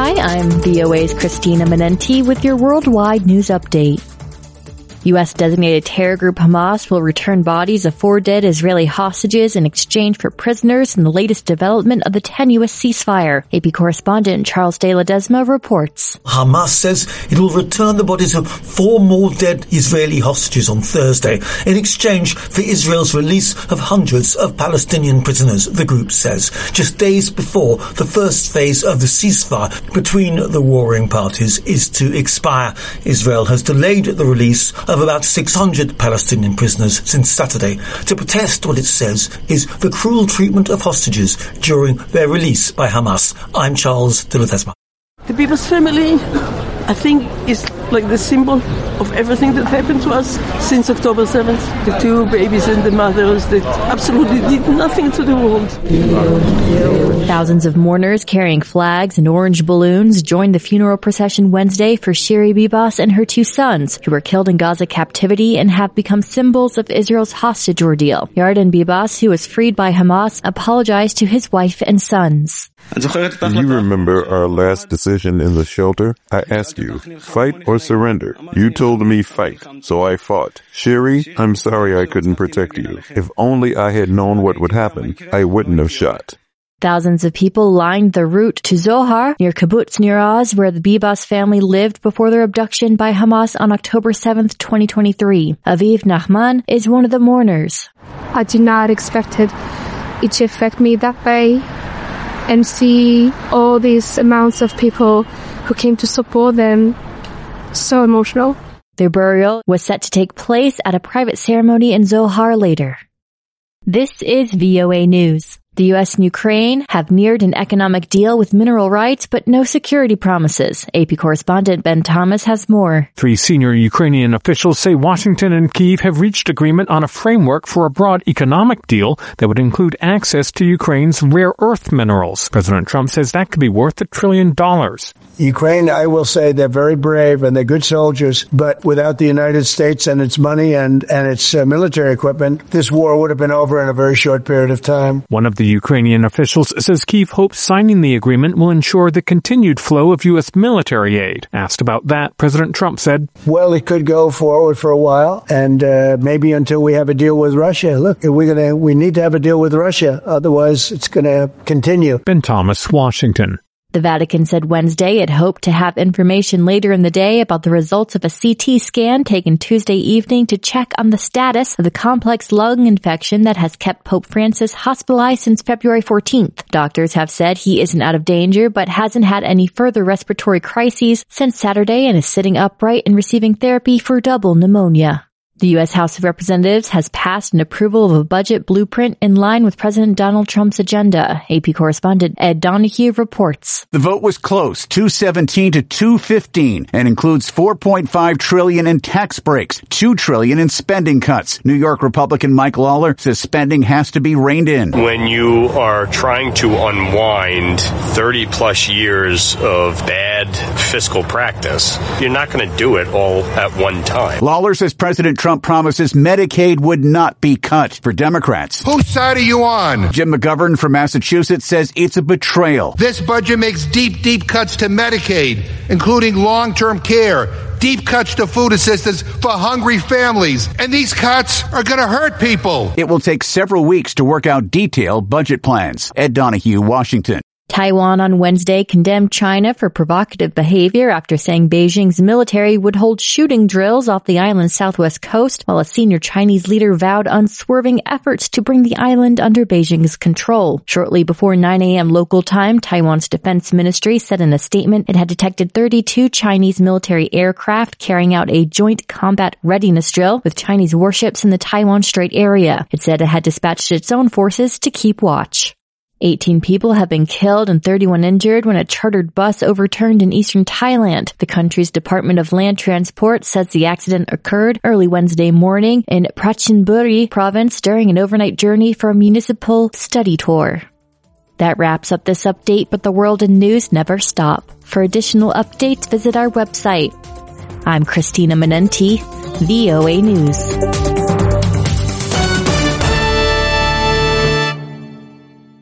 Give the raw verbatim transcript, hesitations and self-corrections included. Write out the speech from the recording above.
Hi, I'm V O A's Christina Menenti with your worldwide news update. U S designated terror group Hamas will return bodies of four dead Israeli hostages in exchange for prisoners in the latest development of the tenuous ceasefire. A P correspondent Charles De Ledesma reports. Hamas says it will return the bodies of four more dead Israeli hostages on Thursday in exchange for Israel's release of hundreds of Palestinian prisoners, the group says, just days before the first phase of the ceasefire between the warring parties is to expire. Israel has delayed the release of about six hundred Palestinian prisoners since Saturday to protest what it says is the cruel treatment of hostages during their release by Hamas. I'm Charles De Ledesma. The Bibas family, I think, is like the symbol of everything that happened to us since October seventh. The two babies and the mothers that absolutely did nothing to the world. Thousands of mourners carrying flags and orange balloons joined the funeral procession Wednesday for Shiri Bibas and her two sons, who were killed in Gaza captivity and have become symbols of Israel's hostage ordeal. Yarden Bibas, who was freed by Hamas, apologized to his wife and sons. Do you remember our last decision in the shelter? I asked you, fight or surrender? You told me fight, so I fought. Shiri, I'm sorry I couldn't protect you. If only I had known what would happen, I wouldn't have shot. Thousands of people lined the route to Zohar, near Kibbutz Nir Oz, where the Bibas family lived before their abduction by Hamas on October seventh, twenty twenty-three. Aviv Nachman is one of the mourners. I did not expect it, it to affect me that way, and see all these amounts of people who came to support them. So emotional. Their burial was set to take place at a private ceremony in Zohar later. This is V O A News. The U S and Ukraine have neared an economic deal with mineral rights, but no security promises. A P correspondent Ben Thomas has more. Three senior Ukrainian officials say Washington and Kyiv have reached agreement on a framework for a broad economic deal that would include access to Ukraine's rare earth minerals. President Trump says that could be worth a trillion dollars. Ukraine, I will say, they're very brave and they're good soldiers, but without the United States and its money and, and its uh, military equipment, this war would have been over in a very short period of time. One of the Ukrainian officials says Kyiv hopes signing the agreement will ensure the continued flow of U S military aid. Asked about that, President Trump said, well, it could go forward for a while, and uh, maybe until we have a deal with Russia. Look, we're gonna, we need to have a deal with Russia, otherwise it's going to continue. Ben Thomas, Washington. The Vatican said Wednesday it hoped to have information later in the day about the results of a C T scan taken Tuesday evening to check on the status of the complex lung infection that has kept Pope Francis hospitalized since February fourteenth. Doctors have said he isn't out of danger, but hasn't had any further respiratory crises since Saturday and is sitting upright and receiving therapy for double pneumonia. The U S House of Representatives has passed an approval of a budget blueprint in line with President Donald Trump's agenda. A P correspondent Ed Donahue reports. The vote was close, two seventeen to two fifteen, and includes four point five trillion dollars in tax breaks, two trillion dollars in spending cuts. New York Republican Mike Lawler says spending has to be reined in. When you are trying to unwind thirty plus years of bad fiscal practice, you're not going to do it all at one time. Lawler says President Trump promises Medicaid would not be cut for Democrats. Whose side are you on? Jim McGovern from Massachusetts says it's a betrayal. This budget makes deep, deep cuts to Medicaid, including long-term care, deep cuts to food assistance for hungry families. And these cuts are going to hurt people. It will take several weeks to work out detailed budget plans. Ed Donahue, Washington. Taiwan on Wednesday condemned China for provocative behavior after saying Beijing's military would hold shooting drills off the island's southwest coast, while a senior Chinese leader vowed unswerving efforts to bring the island under Beijing's control. Shortly before nine a.m. local time, Taiwan's defense ministry said in a statement it had detected thirty-two Chinese military aircraft carrying out a joint combat readiness drill with Chinese warships in the Taiwan Strait area. It said it had dispatched its own forces to keep watch. eighteen people have been killed and thirty-one injured when a chartered bus overturned in eastern Thailand. The country's Department of Land Transport says the accident occurred early Wednesday morning in Prachinburi province during an overnight journey for a municipal study tour. That wraps up this update, but the world and news never stop. For additional updates, visit our website. I'm Christina Menenti, V O A News.